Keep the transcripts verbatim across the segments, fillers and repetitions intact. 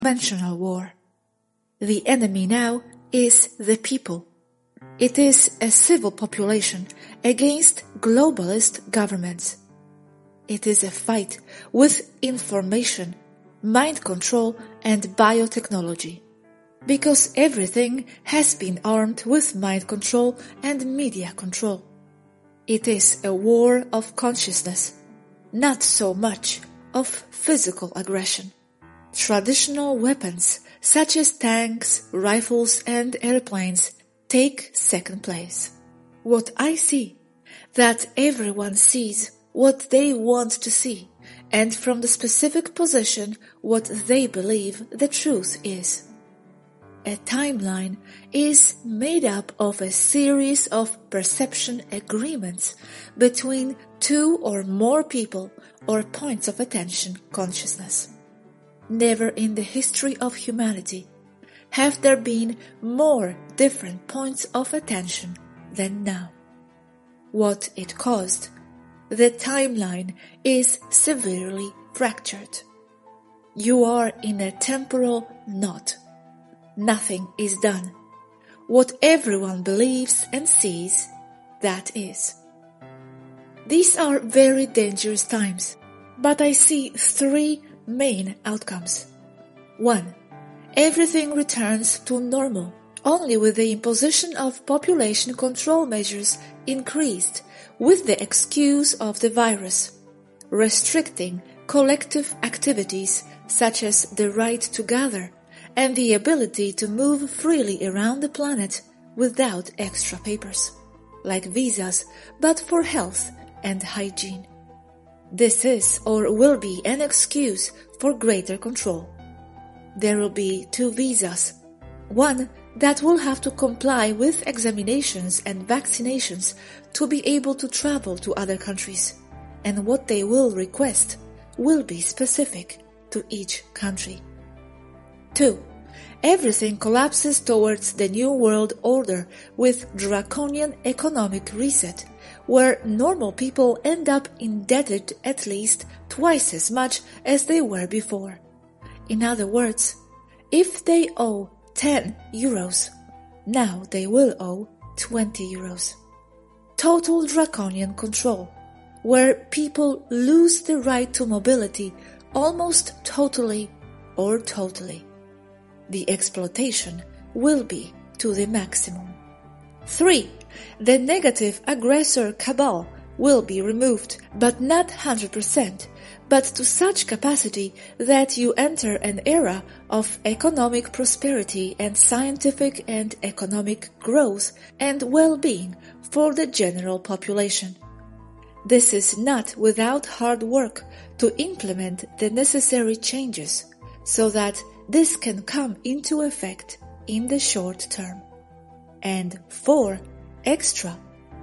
conventional war. The enemy now is the people. It is a civil population against globalist governments. It is a fight with information, mind control and biotechnology. Because everything has been armed with mind control and media control. It is a war of consciousness, not so much of physical aggression. Traditional weapons such as tanks, rifles and airplanes take second place. What I see, that everyone sees what they want to see, and from the specific position what they believe the truth is. A timeline is made up of a series of perception agreements between two or more people or points of attention consciousness. Never in the history of humanity have there been more different points of attention than now. What it caused, the timeline is severely fractured. You are in a temporal knot. Nothing is done. What everyone believes and sees, that is. These are very dangerous times, but I see three main outcomes. One, everything returns to normal, only with the imposition of population control measures increased with the excuse of the virus, restricting collective activities such as the right to gather and the ability to move freely around the planet without extra papers, like visas, but for health and hygiene. This is or will be an excuse for greater control. There will be two visas, one that will have to comply with examinations and vaccinations to be able to travel to other countries, and what they will request will be specific to each country. Two, everything collapses towards the New World Order with draconian economic reset, where normal people end up indebted at least twice as much as they were before. In other words, if they owe ten euros, now they will owe twenty euros. Total draconian control, where people lose the right to mobility almost totally or totally. The exploitation will be to the maximum. Three, the negative aggressor cabal will be removed, but not one hundred percent, but to such capacity that you enter an era of economic prosperity and scientific and economic growth and well-being for the general population. This is not without hard work to implement the necessary changes, so that this can come into effect in the short term. And four, extra.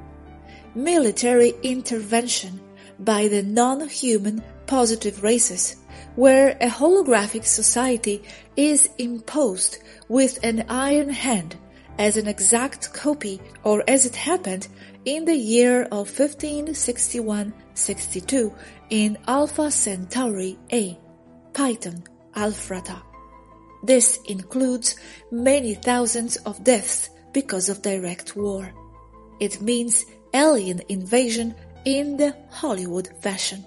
Military intervention by the non-human positive races, where a holographic society is imposed with an iron hand as an exact copy, or as it happened in the year of fifteen sixty-one sixty-two in Alpha Centauri A, Python Alphrata. This includes many thousands of deaths because of direct war. It means alien invasion in the Hollywood fashion.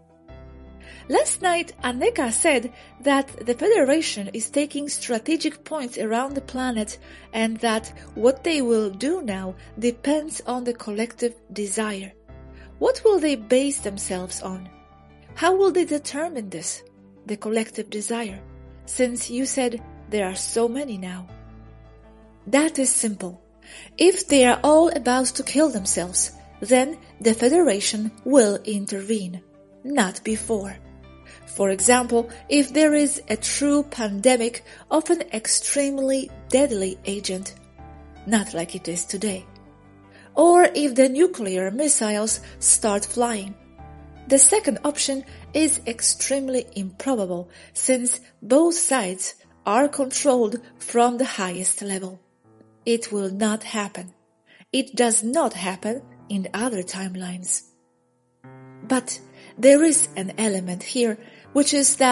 Last night, Anneka said that the Federation is taking strategic points around the planet and that what they will do now depends on the collective desire. What will they base themselves on? How will they determine this, the collective desire, since you said there are so many now? That is simple. If they are all about to kill themselves, then the Federation will intervene, not before. For example, if there is a true pandemic of an extremely deadly agent, not like it is today, or if the nuclear missiles start flying. The second option is extremely improbable, since both sides are controlled from the highest level. It will not happen. It does not happen in other timelines. But there is an element here, which is that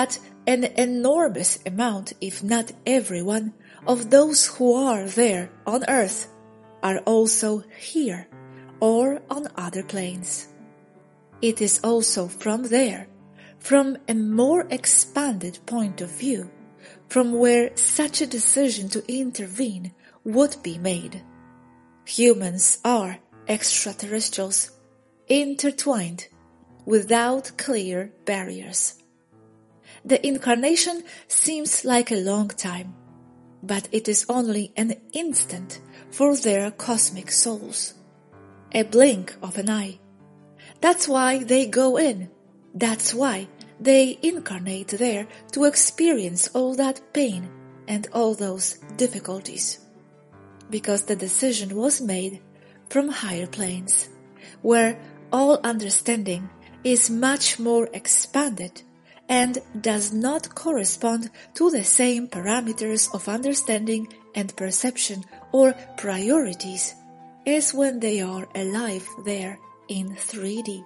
an enormous amount, if not everyone, of those who are there on earth are also here or on other planes. It is also from there, from a more expanded point of view, from where such a decision to intervene would be made. Humans are extraterrestrials, intertwined, without clear barriers. The incarnation seems like a long time, but it is only an instant for their cosmic souls. A blink of an eye. That's why they go in. That's why they incarnate there to experience all that pain and all those difficulties. Because the decision was made from higher planes, where all understanding is much more expanded and does not correspond to the same parameters of understanding and perception or priorities as when they are alive there in three D.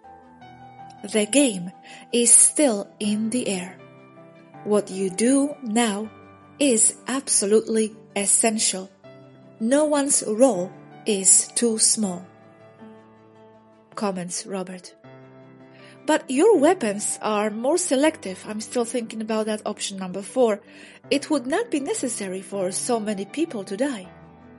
The game is still in the air. What you do now is absolutely essential. No one's role is too small. Comments Robert. But your weapons are more selective. I'm still thinking about that option number four. It would not be necessary for so many people to die.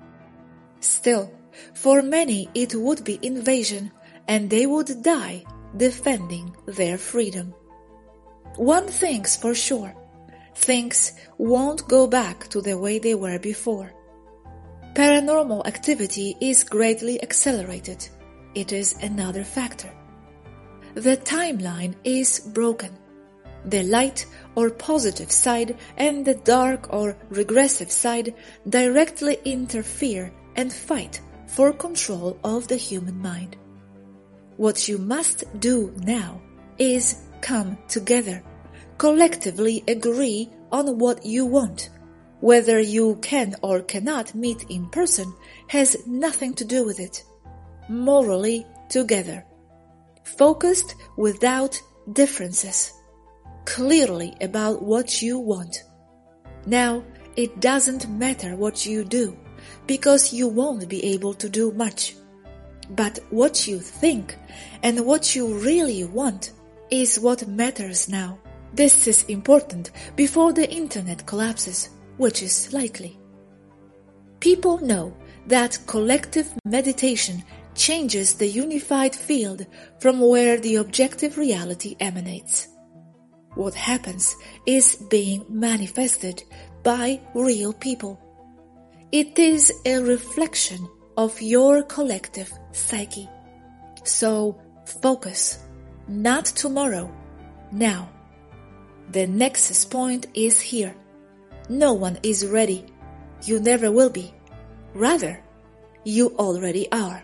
Still, for many it would be invasion, and they would die defending their freedom. One thing's for sure. Things won't go back to the way they were before. Paranormal activity is greatly accelerated. It is another factor. The timeline is broken. The light or positive side and the dark or regressive side directly interfere and fight for control of the human mind. What you must do now is come together, collectively agree on what you want. Whether you can or cannot meet in person has nothing to do with it. Morally together. Focused without differences. Clearly about what you want. Now, it doesn't matter what you do, because you won't be able to do much. But what you think and what you really want is what matters now. This is important before the internet collapses, which is likely. People know that collective meditation changes the unified field from where the objective reality emanates. What happens is being manifested by real people. It is a reflection of your collective psyche. So focus, not tomorrow, now. The nexus point is here. No one is ready. You never will be. Rather, you already are.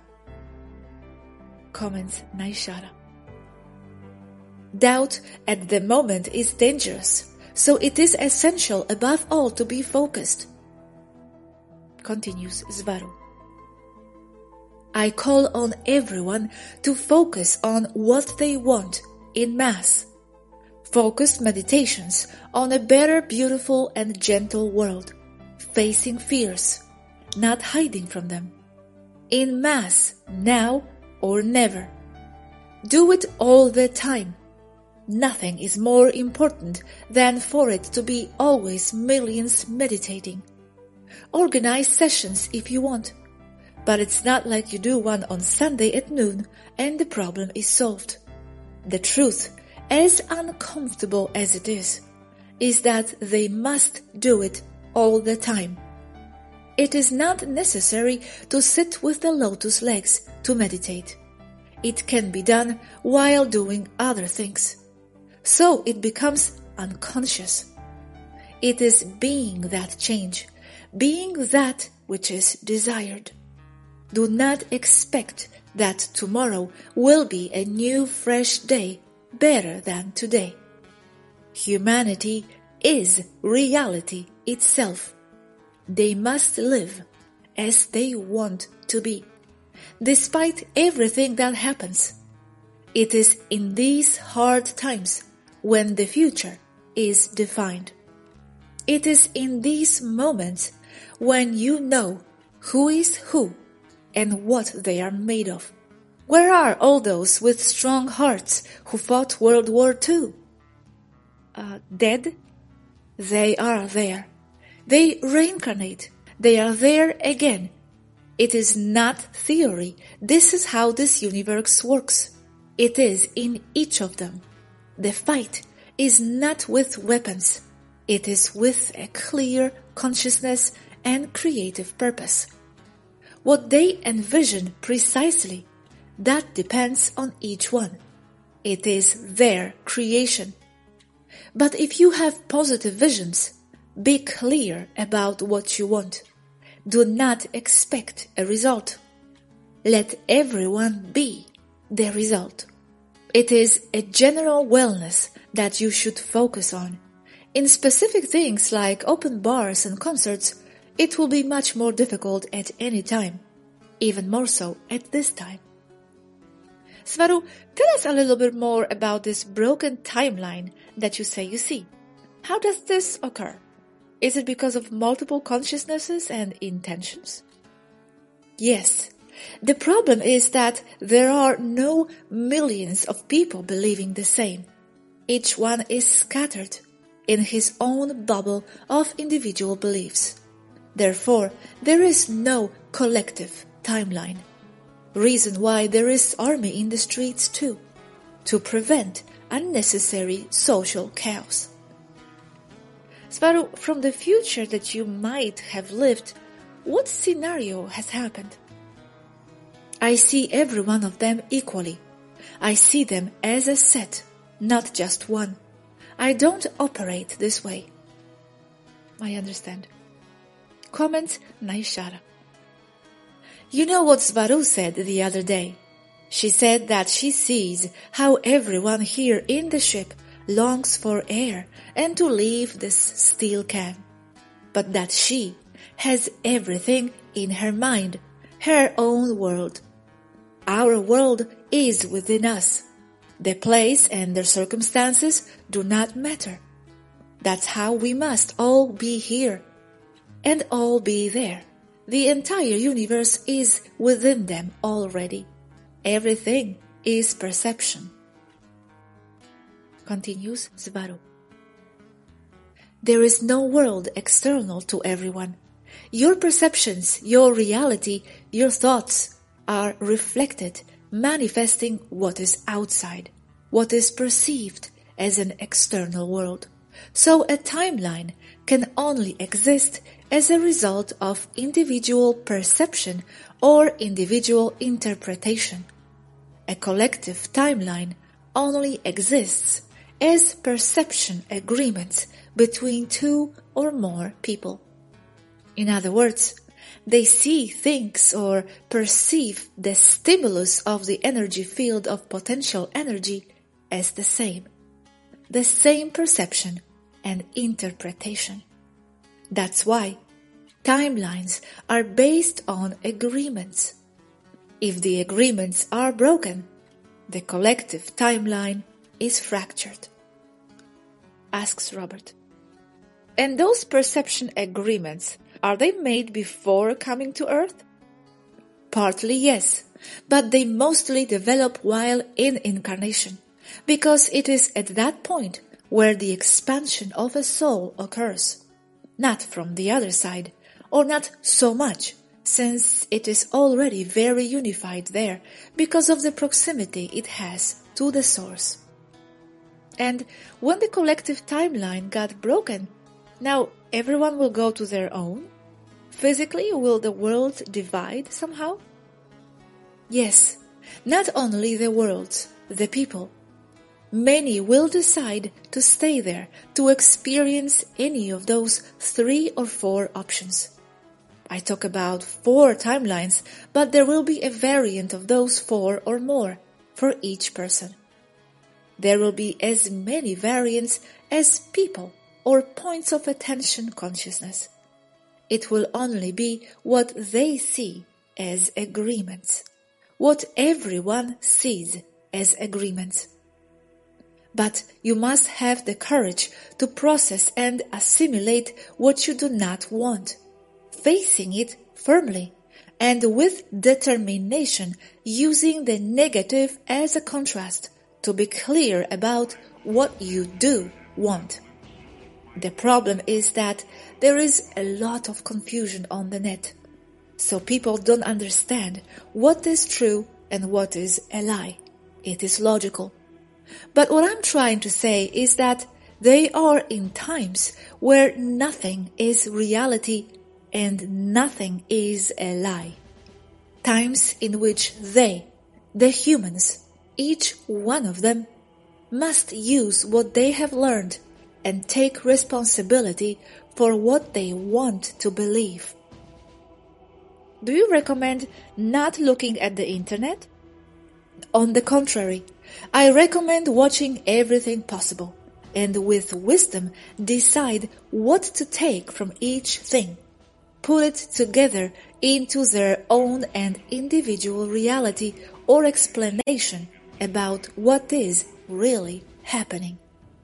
Comments Naishara. Doubt at the moment is dangerous, so it is essential above all to be focused. Continues Svaru. I call on everyone to focus on what they want in mass. Focused meditations on a better, beautiful and gentle world, facing fears, not hiding from them. In mass, now or never. Do it all the time. Nothing is more important than for it to be always millions meditating. Organize sessions if you want, but it's not like you do one on Sunday at noon and the problem is solved. The truth, as uncomfortable as it is, is that they must do it all the time. It is not necessary to sit with the lotus legs to meditate. It can be done while doing other things. So it becomes unconscious. It is being that change, being that which is desired. Do not expect that tomorrow will be a new fresh day better than today. Humanity is reality itself. They must live as they want to be, despite everything that happens. It is in these hard times when the future is defined. It is in these moments when you know who is who and what they are made of. Where are all those with strong hearts who fought World War Two? Uh, dead? They are there. They reincarnate. They are there again. It is not theory. This is how this universe works. It is in each of them. The fight is not with weapons. It is with a clear consciousness and creative purpose. What they envision precisely, that depends on each one. It is their creation. But if you have positive visions, be clear about what you want. Do not expect a result. Let everyone be the result. It is a general wellness that you should focus on. In specific things like open bars and concerts, it will be much more difficult at any time, even more so at this time. Svaru, tell us a little bit more about this broken timeline that you say you see. How does this occur? Is it because of multiple consciousnesses and intentions? Yes. The problem is that there are no millions of people believing the same. Each one is scattered in his own bubble of individual beliefs. Therefore, there is no collective timeline. Reason why there is army in the streets too, to prevent unnecessary social chaos. Svaru, from the future that you might have lived, what scenario has happened? I see every one of them equally. I see them as a set, not just one. I don't operate this way. I understand. Comment Naishara. You know what Svaru said the other day? She said that she sees how everyone here in the ship longs for air and to leave this steel can, but that she has everything in her mind, her own world. Our world is within us. The place and the circumstances do not matter. That's how we must all be here and all be there. The entire universe is within them already. Everything is perception. Continues Svaru. There is no world external to everyone. Your perceptions, your reality, your thoughts are reflected, manifesting what is outside, what is perceived as an external world. So a timeline can only exist as a result of individual perception or individual interpretation. A collective timeline only exists as perception agreements between two or more people. In other words, they see things or perceive the stimulus of the energy field of potential energy as the same, the same perception and interpretation. That's why timelines are based on agreements. If the agreements are broken, the collective timeline is fractured. Asks Robert. And those perception agreements, are they made before coming to Earth? Partly yes, but they mostly develop while in incarnation, because it is at that point where the expansion of a soul occurs, not from the other side, or not so much, since it is already very unified there because of the proximity it has to the source. And when the collective timeline got broken, now everyone will go to their own? Physically, will the world divide somehow? Yes, not only the worlds, the people. Many will decide to stay there to experience any of those three or four options. I talk about four timelines, but there will be a variant of those four or more for each person. There will be as many variants as people or points of attention consciousness. It will only be what they see as agreements, what everyone sees as agreements. but you must have the courage to process and assimilate what you do not want, facing it firmly and with determination, using the negative as a contrast to be clear about what you do want. The problem is that there is a lot of confusion on the net, so people don't understand what is true and what is a lie. It is logical. But what I'm trying to say is that they are in times where nothing is reality and nothing is a lie. Times in which they, the humans, each one of them, must use what they have learned and take responsibility for what they want to believe. Do you recommend not looking at the internet? On the contrary, I recommend watching everything possible and with wisdom decide what to take from each thing, put it together into their own and individual reality or explanation about what is really happening.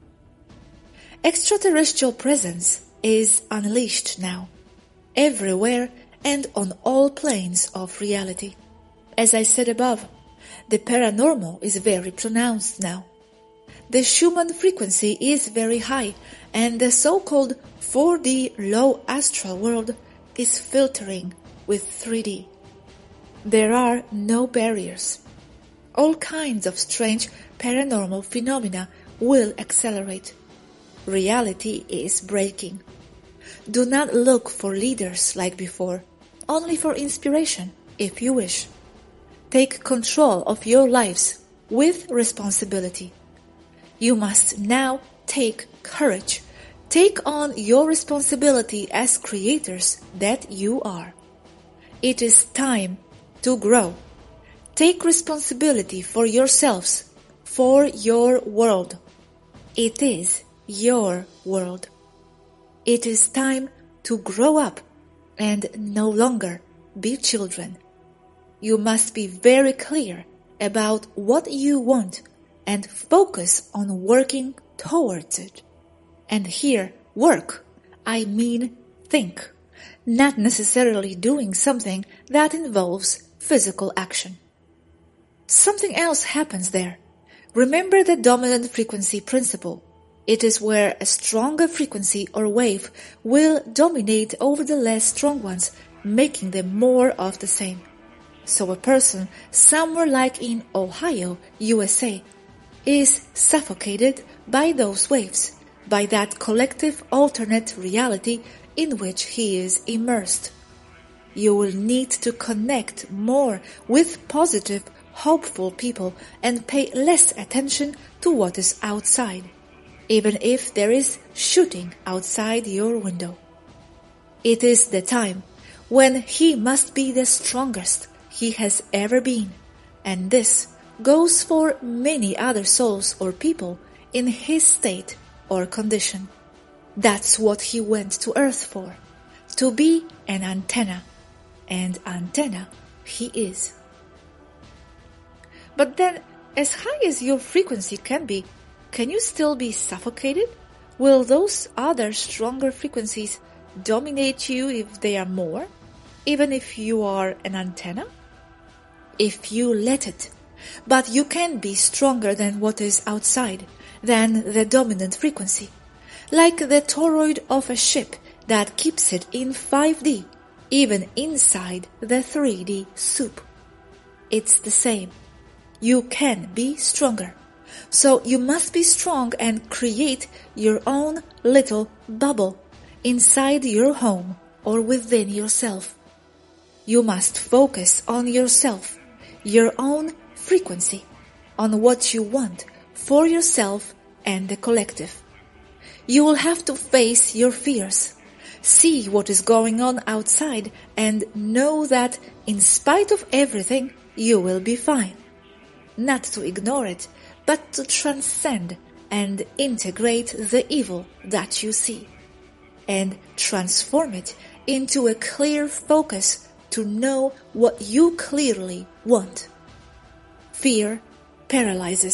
Extraterrestrial presence is unleashed now, everywhere and on all planes of reality. As I said above, the paranormal is very pronounced now. The Schumann frequency is very high, and the so-called four D low astral world is filtering with three D. There are no barriers. All kinds of strange paranormal phenomena will accelerate. Reality is breaking. Do not look for leaders like before, only for inspiration, if you wish. Take control of your lives with responsibility. You must now take courage. Take on your responsibility as creators that you are. It is time to grow. Take responsibility for yourselves, for your world. It is your world. It is time to grow up and no longer be children. You must be very clear about what you want and focus on working towards it. And here, work, I mean think, not necessarily doing something that involves physical action. Something else happens there. Remember the dominant frequency principle. It is where a stronger frequency or wave will dominate over the less strong ones, making them more of the same. So a person somewhere like in Ohio, U S A, is suffocated by those waves, by that collective alternate reality in which he is immersed. You will need to connect more with positive, hopeful people and pay less attention to what is outside, even if there is shooting outside your window. It is the time when he must be the strongest he has ever been, and this goes for many other souls or people in his state or condition. That's what he went to Earth for, to be an antenna, and antenna he is. But then, as high as your frequency can be, can you still be suffocated? Will those other stronger frequencies dominate you if they are more, even if you are an antenna? If you let it, but you can be stronger than what is outside, than the dominant frequency, like the toroid of a ship that keeps it in five D, even inside the three D soup. It's the same. You can be stronger. So you must be strong and create your own little bubble inside your home or within yourself. You must focus on yourself, your own frequency, on what you want for yourself and the collective. You will have to face your fears, see what is going on outside, and know that in spite of everything, you will be fine. Not to ignore it, but to transcend and integrate the evil that you see, and transform it into a clear focus to know what you clearly want. Fear paralyzes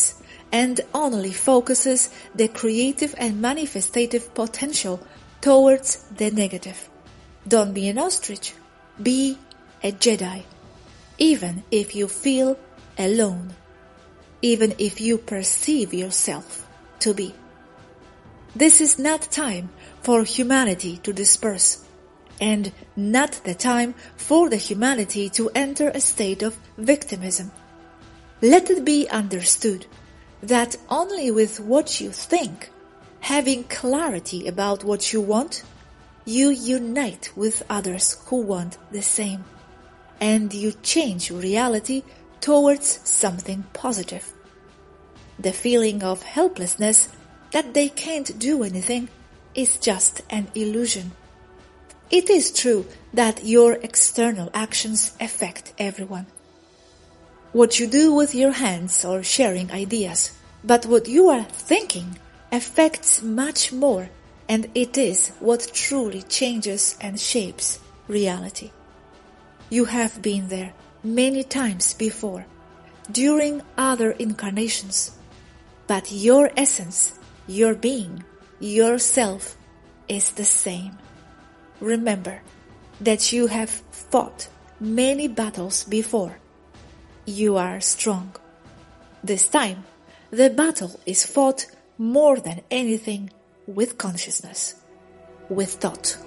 and only focuses the creative and manifestative potential towards the negative. Don't be an ostrich. Be a Jedi. Even if you feel alone. Even if you perceive yourself to be. This is not time for humanity to disperse, and not the time for the humanity to enter a state of victimism. Let it be understood that only with what you think, having clarity about what you want, you unite with others who want the same, and you change reality towards something positive. The feeling of helplessness that they can't do anything is just an illusion. It is true that your external actions affect everyone. What you do with your hands or sharing ideas, but what you are thinking affects much more, and it is what truly changes and shapes reality. You have been there many times before, during other incarnations, but your essence, your being, yourself is the same. Remember that you have fought many battles before. You are strong. This time, the battle is fought more than anything with consciousness, with thought.